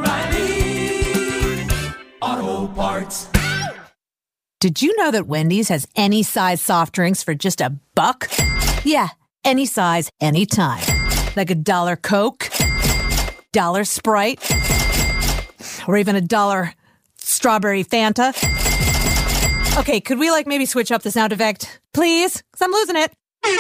Speaker 17: oh, oh, O'Reilly Auto Parts.
Speaker 32: Did you know that Wendy's has any size soft drinks for just a buck? Yeah, any size, anytime. Like a dollar Coke, dollar Sprite, or even a dollar strawberry Fanta. Okay, could we like maybe switch up the sound effect? Please? Because I'm losing it.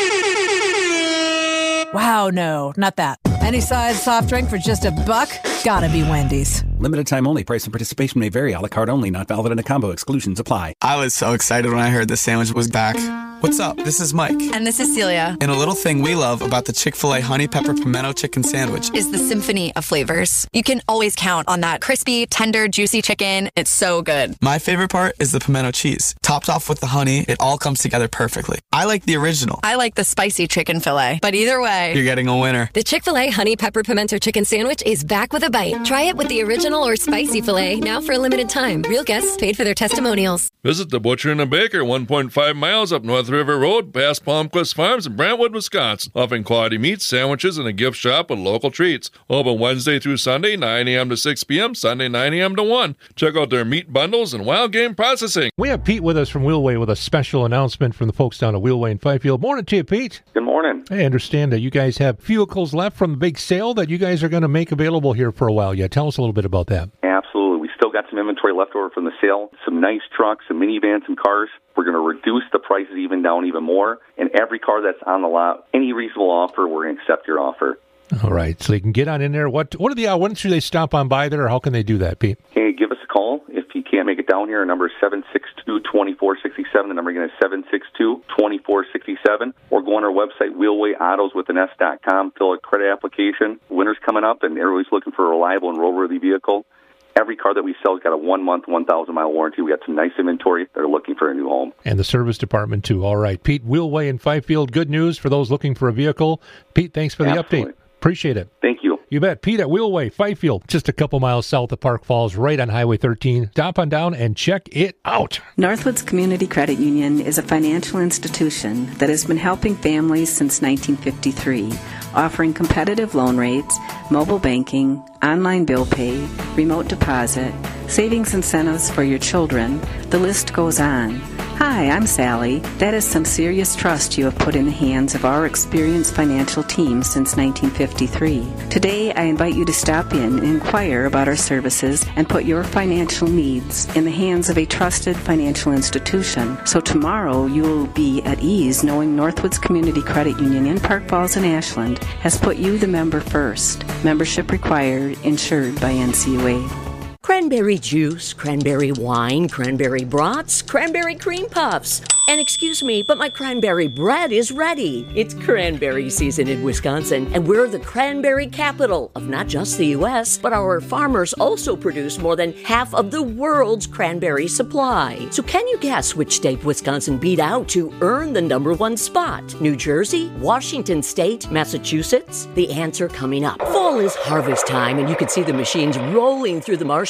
Speaker 32: Wow, no, not that. Any size soft drink for just a buck? Gotta be Wendy's.
Speaker 33: Limited time only. Price and participation may vary. A la carte only. Not valid in a combo. Exclusions apply.
Speaker 34: I was so excited when I heard the sandwich was back. What's up? This is Mike.
Speaker 35: And this is Celia.
Speaker 34: And a little thing we love about the Chick-fil-A Honey Pepper Pimento Chicken Sandwich
Speaker 35: is the symphony of flavors. You can always count on that crispy, tender, juicy chicken. It's so good.
Speaker 34: My favorite part is the pimento cheese. Topped off with the honey, it all comes together perfectly. I like the original.
Speaker 35: I like the spicy chicken fillet. But either way,
Speaker 34: you're getting a winner.
Speaker 36: The Chick-fil-A Honey Pepper Pimento Chicken Sandwich is back with a bite. Try it with the original or spicy filet, now for a limited time. Real guests paid for their testimonials.
Speaker 37: Visit the Butcher and the Baker, one point five miles up North River Road, past Palmquist Farms in Brentwood, Wisconsin. Offering quality meats, sandwiches, and a gift shop with local treats. Open Wednesday through Sunday, nine a.m. to six p.m., Sunday, nine a.m. to one. Check out their meat bundles and wild game processing.
Speaker 38: We have Pete with us from Wheelway with a special announcement from the folks down at Wheelway in Fifield. Morning to you, Pete.
Speaker 39: Good morning.
Speaker 38: I understand that you guys have vehicles left from the big sale that you guys are going to make available here for a while. Yeah, tell us a little bit about that.
Speaker 39: Absolutely. We still got some inventory left over from the sale, some nice trucks, some minivans, some cars. We're going to reduce the prices even down even more. And every car that's on the lot, any reasonable offer, we're going to accept your offer.
Speaker 38: All right. So you can get on in there. What What are the, uh, when should they stop on by there, or how can they do that, Pete?
Speaker 39: Hey, give us a call. If you can't make it down here, our number is seven six two, two four six seven. The number again is seven six two, two four six seven. Or go on our website, wheelway autos with an S dot com. Fill a credit application. Winter's coming up, and everybody's looking for a reliable and roadworthy vehicle. Every car that we sell has got a one-month, one thousand mile warranty. We got some nice inventory that are looking for a new home.
Speaker 38: And the service department, too. All right. Pete, Wheelway in Fifield. Good news for those looking for a vehicle. Pete, thanks for the
Speaker 39: Absolutely.
Speaker 38: update. Appreciate it.
Speaker 39: Thank you.
Speaker 38: You bet. Pete at Wheelway, Fifield, just a couple miles south of Park Falls, right on Highway thirteen. Stop on down and check it out.
Speaker 40: Northwoods Community Credit Union is a financial institution that has been helping families since nineteen fifty-three, offering competitive loan rates, mobile banking, online bill pay, remote deposit, savings incentives for your children. The list goes on. Hi, I'm Sally. That is some serious trust you have put in the hands of our experienced financial team since nineteen fifty-three. Today, I invite you to stop in and inquire about our services and put your financial needs in the hands of a trusted financial institution. So tomorrow, you will be at ease knowing Northwoods Community Credit Union in Park Falls and Ashland has put you, the member, first. Membership required, insured by N C U A.
Speaker 41: Cranberry juice, cranberry wine, cranberry brats, cranberry cream puffs. And excuse me, but my cranberry bread is ready. It's cranberry season in Wisconsin, and we're the cranberry capital of not just the U S, but our farmers also produce more than half of the world's cranberry supply. So can you guess which state Wisconsin beat out to earn the number one spot? New Jersey, Washington State, Massachusetts? The answer coming up. Fall is harvest time, and you can see the machines rolling through the marsh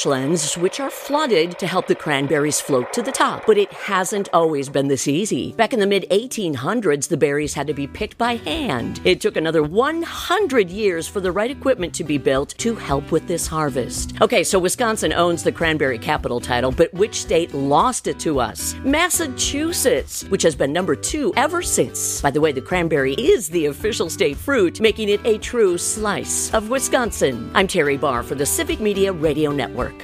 Speaker 41: marshlands, which are flooded to help the cranberries float to the top. But it hasn't always been this easy. Back in the mid eighteen hundreds, the berries had to be picked by hand. It took another one hundred years for the right equipment to be built to help with this harvest. Okay, so Wisconsin owns the cranberry capital title, but which state lost it to us? Massachusetts, which has been number two ever since. By the way, the cranberry is the official state fruit, making it a true slice of Wisconsin. I'm Terry Barr for the Civic Media Radio Network.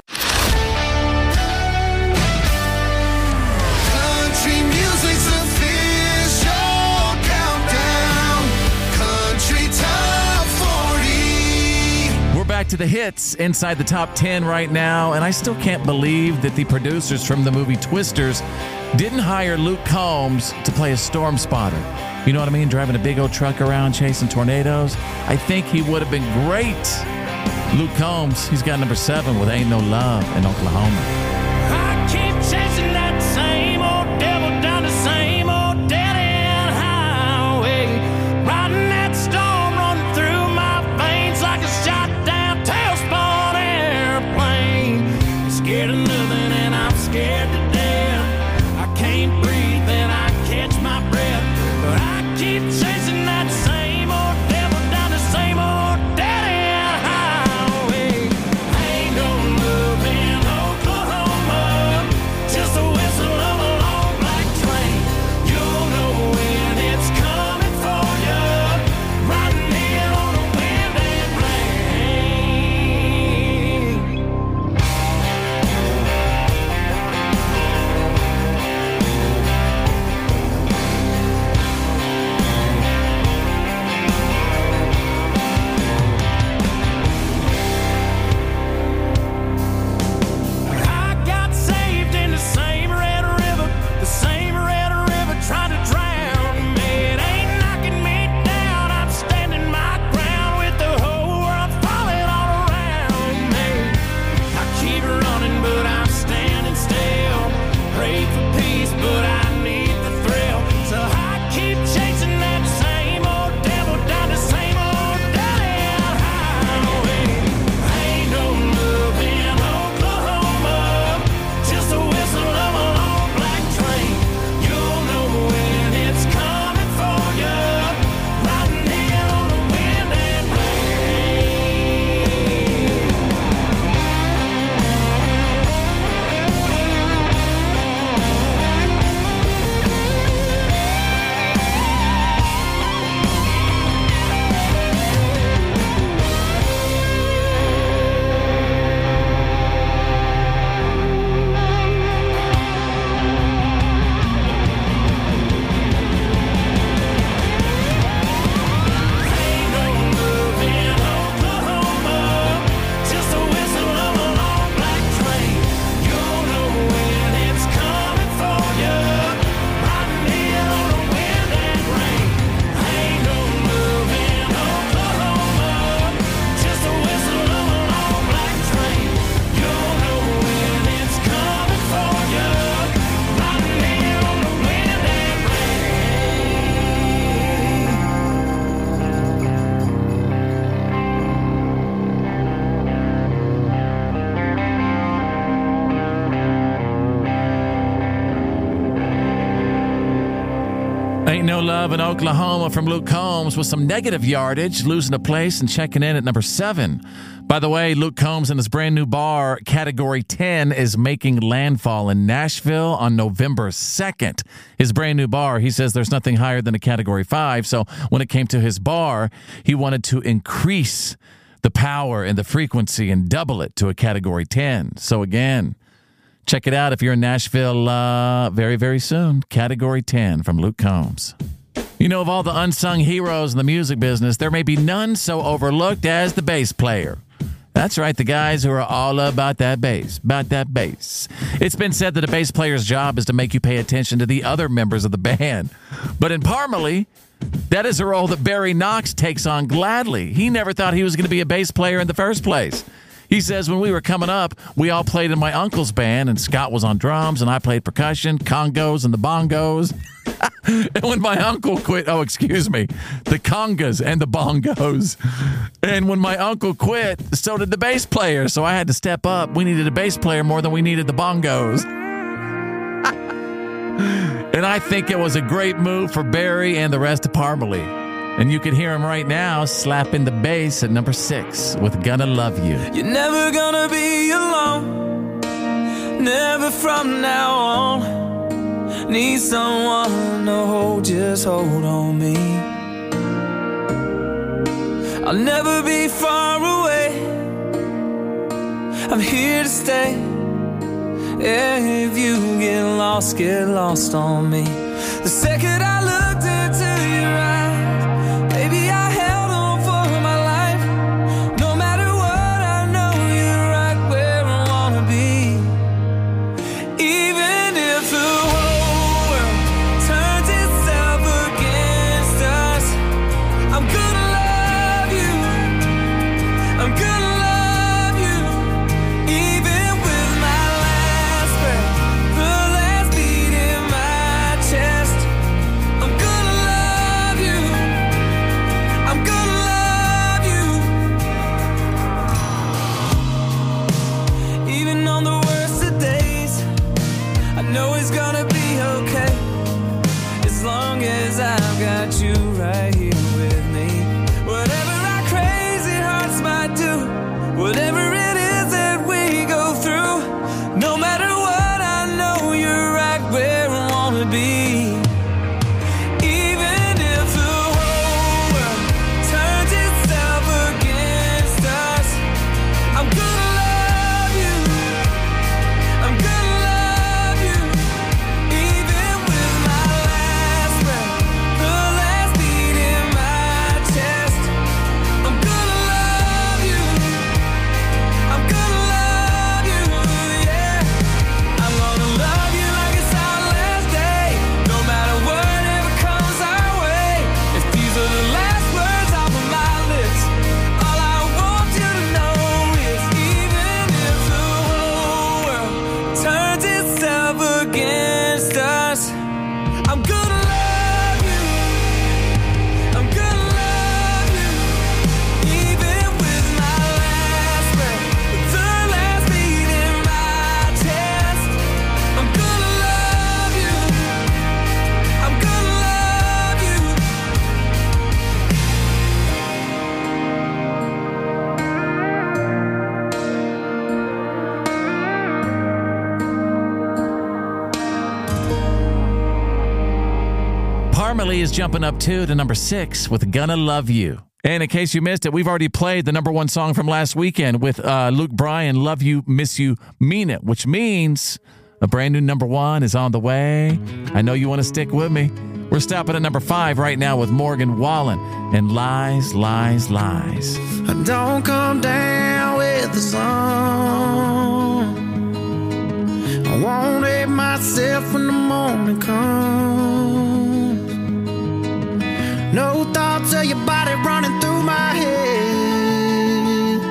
Speaker 17: Country music's official countdown. Country Top forty.
Speaker 1: We're back to the hits inside the top ten right now, and I still can't believe that the producers from the movie Twisters didn't hire Luke Combs to play a storm spotter. You know what I mean? Driving a big old truck around chasing tornadoes. I think he would have been great. Luke Combs, he's got number seven with Ain't No Love in Oklahoma.
Speaker 17: I keep chasing that same old devil down the same old dead-end highway. Riding that storm running through my veins like a shot-down tailspun airplane. Scared of nothing and I'm scared to death. I can't breathe and I catch my breath. But I keep chasing that same old devil down the same old dead-end highway. Ain't no love in Oklahoma, just the whistle of a long black train. You'll know when it's coming for you, riding in on the wind and rain. I got saved in the same red river, the same red river trying to drown me. It ain't knocking me down, I'm standing my ground with the whole world falling all around me. I keep running, but I'm standing still. Pray for peace, but I need the thrill. So I keep chasing that same old devil down the same old dead-end highway. Ain't no love in Oklahoma, just the whistle of a long black train. You'll know when it's coming for you, riding in on the wind and just the whistle of a long black train. You'll know when it's coming for you, riding in on the wind and rain. Ain't no love in Oklahoma, just the whistle of a long black train. You'll know when it's coming for you, riding in on the wind and
Speaker 1: Ain't No Love in Oklahoma from Luke Combs with some negative yardage, losing a place and checking in at number seven. By the way, Luke Combs and his brand new bar, Category ten, is making landfall in Nashville on November second. His brand new bar, he says there's nothing higher than a Category five, so when it came to his bar, he wanted to increase the power and the frequency and double it to a Category ten. So again, check it out if you're in Nashville uh, very, very soon. Category ten from Luke Combs. You know, of all the unsung heroes in the music business, there may be none so overlooked as the bass player. That's right, the guys who are all about that bass, about that bass. It's been said that a bass player's job is to make you pay attention to the other members of the band. But in Parmalee, that is a role that Barry Knox takes on gladly. He never thought he was going to be a bass player in the first place. He says, when we were coming up, we all played in my uncle's band, and Scott was on drums, and I played percussion, congos, and the bongos. And when my uncle quit, oh, excuse me, the congas and the bongos. And when my uncle quit, so did the bass player. So I had to step up. We needed a bass player more than we needed the bongos. And I think it was a great move for Barry and the rest of Parmalee. And you can hear him right now slapping the bass at number six with Gonna Love You.
Speaker 17: You're never gonna be alone, never from now on. Need someone to hold, just hold on me. I'll never be far away, I'm here to stay. If you get lost, get lost on me. The second I looked into your eyes, baby, I held on for my life. No matter what, I know you're right where I wanna be. Even if the whole world turns itself against us, I'm gonna love you, I'm gonna love you. Even with my last breath, the last beat in my chest, I'm gonna love you, I'm gonna love you. Even on the worst of days, I know it's gonna be okay, as long as I've got you right here with me. Whatever our crazy hearts might do, whatever it is that we go through, no matter what, I know you're right where I wanna be. Even if the whole world turns itself against us, I'm gonna love you, I'm gonna love you. Even with my last breath, the last beat in my chest, I'm gonna love you, I'm gonna love you, yeah. I'm gonna love you like it's our last day, no matter whatever comes our way. If these are the last words off of my lips, all I want you to know is, even if the whole world turns itself against us, I'm gonna love you, I'm gonna love you. Even with my last breath, the last beat in my chest, I'm gonna love you, I'm gonna love you.
Speaker 1: Parmalee is jumping up two to number six with Gonna Love You. And in case you missed it, we've already played the number one song from last weekend with uh, Luke Bryan, Love You, Miss You, Mean It, which means a brand new number one is on the way. I know you want to stick with me. We're stopping at number five right now with Morgan Wallen and Lies, Lies, Lies.
Speaker 17: I don't come down with the sun. I won't hate myself when the morning comes. No thoughts of your body running through my head.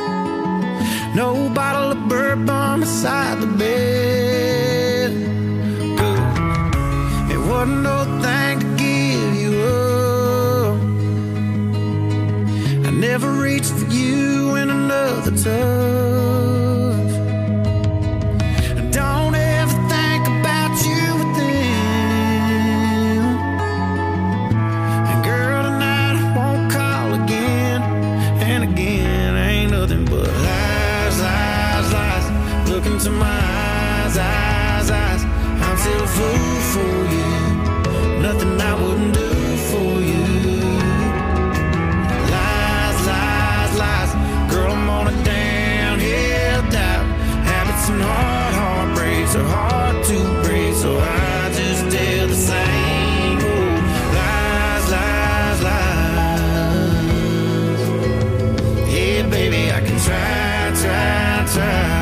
Speaker 17: No bottle of bourbon beside the bed. Good. It wasn't no thing to give you up. I never reached for you in another tub.